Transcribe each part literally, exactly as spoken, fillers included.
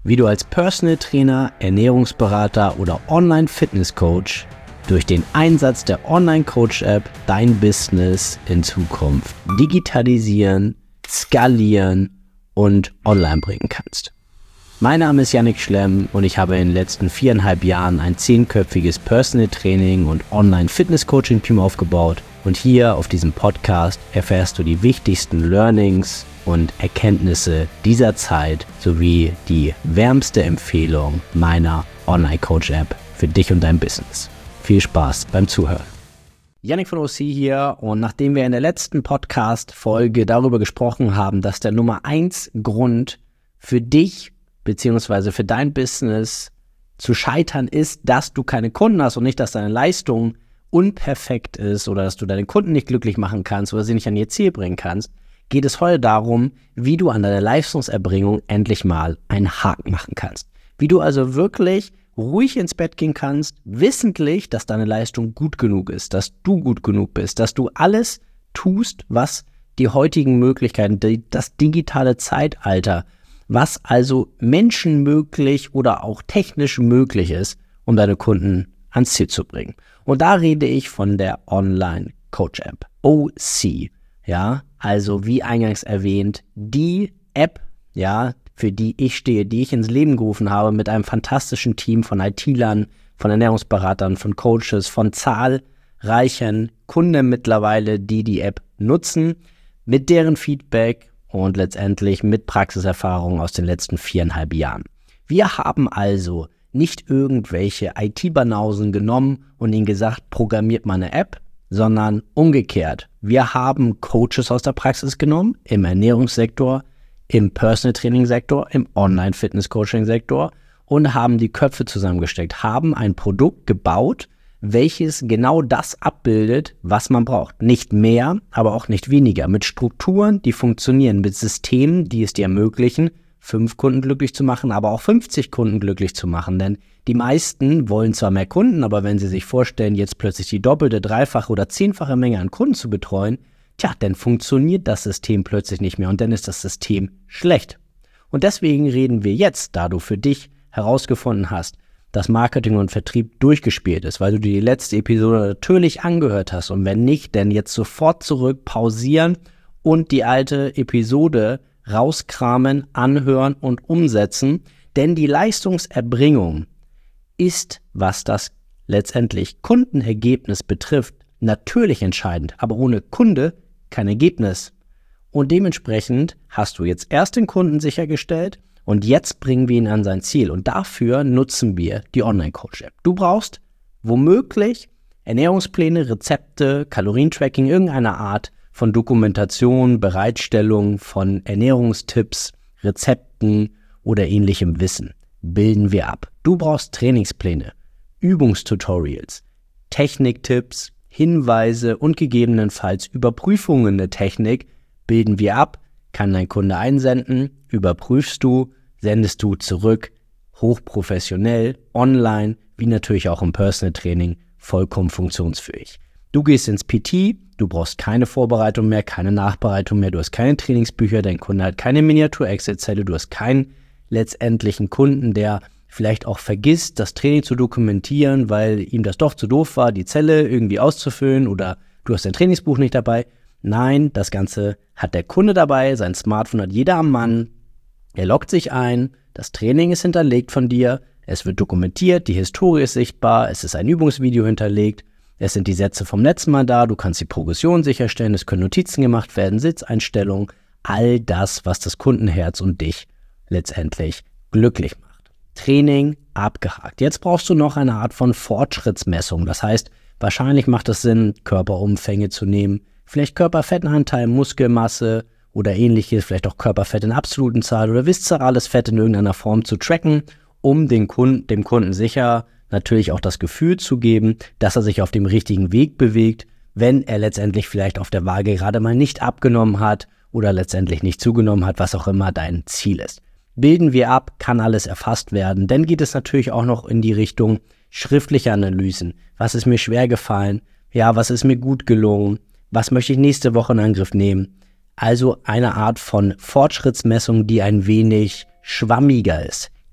wie du als Personal Trainer, Ernährungsberater oder Online-Fitness-Coach durch den Einsatz der Online-Coach-App dein Business in Zukunft digitalisieren, skalieren und online bringen kannst. Mein Name ist Yannick Schlemm und ich habe in den letzten viereinhalb Jahren ein zehnköpfiges Personal Training und Online-Fitness-Coaching-Team aufgebaut. Und hier auf diesem Podcast erfährst du die wichtigsten Learnings und Erkenntnisse dieser Zeit sowie die wärmste Empfehlung meiner Online-Coach-App für dich und dein Business. Viel Spaß beim Zuhören. Yannick von O C hier, und nachdem wir in der letzten Podcast-Folge darüber gesprochen haben, dass der Nummer eins Grund für dich bzw. für dein Business zu scheitern ist, dass du keine Kunden hast und nicht, dass deine Leistung unperfekt ist oder dass du deine Kunden nicht glücklich machen kannst oder sie nicht an ihr Ziel bringen kannst, geht es heute darum, wie du an deiner Leistungserbringung endlich mal einen Haken machen kannst. Wie du also wirklich ruhig ins Bett gehen kannst, wissentlich, dass deine Leistung gut genug ist, dass du gut genug bist, dass du alles tust, was die heutigen Möglichkeiten, die, das digitale Zeitalter, was also menschenmöglich oder auch technisch möglich ist, um deine Kunden ans Ziel zu bringen. Und da rede ich von der Online-Coach-App, O C, ja, also wie eingangs erwähnt, die App, ja, für die ich stehe, die ich ins Leben gerufen habe mit einem fantastischen Team von I T-Lern, von Ernährungsberatern, von Coaches, von zahlreichen Kunden mittlerweile, die die App nutzen, mit deren Feedback und letztendlich mit Praxiserfahrung aus den letzten viereinhalb Jahren. Wir haben also nicht irgendwelche I T-Banausen genommen und ihnen gesagt, programmiert mal eine App, sondern umgekehrt. Wir haben Coaches aus der Praxis genommen, im Ernährungssektor, im Personal Training Sektor, im Online-Fitness-Coaching Sektor und haben die Köpfe zusammengesteckt, haben ein Produkt gebaut, welches genau das abbildet, was man braucht. Nicht mehr, aber auch nicht weniger. Mit Strukturen, die funktionieren, mit Systemen, die es dir ermöglichen, fünf Kunden glücklich zu machen, aber auch fünfzig Kunden glücklich zu machen. Denn die meisten wollen zwar mehr Kunden, aber wenn sie sich vorstellen, jetzt plötzlich die doppelte, dreifache oder zehnfache Menge an Kunden zu betreuen, tja, dann funktioniert das System plötzlich nicht mehr und dann ist das System schlecht. Und deswegen reden wir jetzt, da du für dich herausgefunden hast, dass Marketing und Vertrieb durchgespielt ist, weil du dir die letzte Episode natürlich angehört hast, und wenn nicht, dann jetzt sofort zurück, pausieren und die alte Episode rauskramen, anhören und umsetzen, denn die Leistungserbringung ist, was das letztendlich Kundenergebnis betrifft, natürlich entscheidend, aber ohne Kunde kein Ergebnis. Und dementsprechend hast du jetzt erst den Kunden sichergestellt und jetzt bringen wir ihn an sein Ziel. Und dafür nutzen wir die Online-Coach-App. Du brauchst womöglich Ernährungspläne, Rezepte, Kalorientracking, irgendeine Art von Dokumentation, Bereitstellung von Ernährungstipps, Rezepten oder ähnlichem Wissen. Bilden wir ab. Du brauchst Trainingspläne, Übungstutorials, Techniktipps, Hinweise und gegebenenfalls Überprüfungen der Technik bilden wir ab, kann dein Kunde einsenden, überprüfst du, sendest du zurück, hochprofessionell, online, wie natürlich auch im Personal Training, vollkommen funktionsfähig. Du gehst ins P T, du brauchst keine Vorbereitung mehr, keine Nachbereitung mehr, du hast keine Trainingsbücher, dein Kunde hat keine Miniatur-Excel-Zelle, du hast keinen letztendlichen Kunden, der vielleicht auch vergisst, das Training zu dokumentieren, weil ihm das doch zu doof war, die Zelle irgendwie auszufüllen, oder du hast dein Trainingsbuch nicht dabei. Nein, das Ganze hat der Kunde dabei, sein Smartphone hat jeder am Mann, er loggt sich ein, das Training ist hinterlegt von dir, es wird dokumentiert, die Historie ist sichtbar, es ist ein Übungsvideo hinterlegt, es sind die Sätze vom letzten Mal da, du kannst die Progression sicherstellen, es können Notizen gemacht werden, Sitzeinstellungen, all das, was das Kundenherz und dich letztendlich glücklich macht. Training abgehakt. Jetzt brauchst du noch eine Art von Fortschrittsmessung. Das heißt, wahrscheinlich macht es Sinn, Körperumfänge zu nehmen, vielleicht Körperfettanteil, Muskelmasse oder ähnliches, vielleicht auch Körperfett in absoluten Zahl oder viszerales Fett in irgendeiner Form zu tracken, um den Kunden, dem Kunden sicher natürlich auch das Gefühl zu geben, dass er sich auf dem richtigen Weg bewegt, wenn er letztendlich vielleicht auf der Waage gerade mal nicht abgenommen hat oder letztendlich nicht zugenommen hat, was auch immer dein Ziel ist. Bilden wir ab, kann alles erfasst werden. Dann geht es natürlich auch noch in die Richtung schriftliche Analysen. Was ist mir schwer gefallen? Ja, was ist mir gut gelungen? Was möchte ich nächste Woche in Angriff nehmen? Also eine Art von Fortschrittsmessung, die ein wenig schwammiger ist.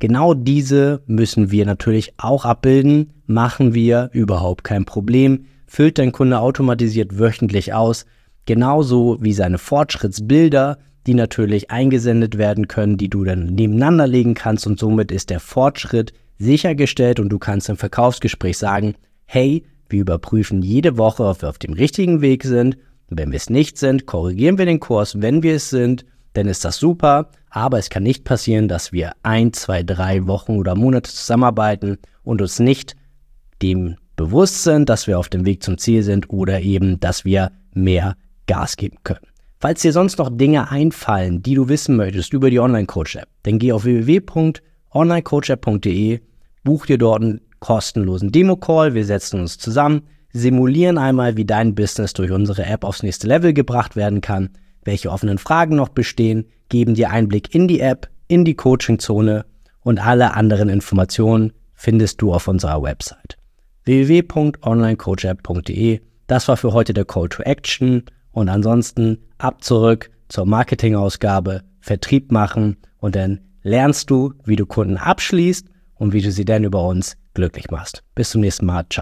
Genau diese müssen wir natürlich auch abbilden, machen wir überhaupt kein Problem, füllt dein Kunde automatisiert wöchentlich aus, genauso wie seine Fortschrittsbilder, die natürlich eingesendet werden können, die du dann nebeneinander legen kannst und somit ist der Fortschritt sichergestellt und du kannst im Verkaufsgespräch sagen, hey, wir überprüfen jede Woche, ob wir auf dem richtigen Weg sind. Wenn wir es nicht sind, korrigieren wir den Kurs. Wenn wir es sind, dann ist das super. Aber es kann nicht passieren, dass wir ein, zwei, drei Wochen oder Monate zusammenarbeiten und uns nicht dem bewusst sind, dass wir auf dem Weg zum Ziel sind oder eben, dass wir mehr Gas geben können. Falls dir sonst noch Dinge einfallen, die du wissen möchtest über die Online-Coach-App, dann geh auf w w w punkt online coach app punkt d e, buch dir dort einen kostenlosen Demo-Call, wir setzen uns zusammen, simulieren einmal, wie dein Business durch unsere App aufs nächste Level gebracht werden kann, welche offenen Fragen noch bestehen, geben dir Einblick in die App, in die Coaching-Zone und alle anderen Informationen findest du auf unserer Website w w w punkt online coach app punkt d e. Das war für heute der Call to Action und ansonsten ab zurück zur Marketingausgabe, Vertrieb machen und dann lernst du, wie du Kunden abschließt und wie du sie dann über uns glücklich machst. Bis zum nächsten Mal. Ciao.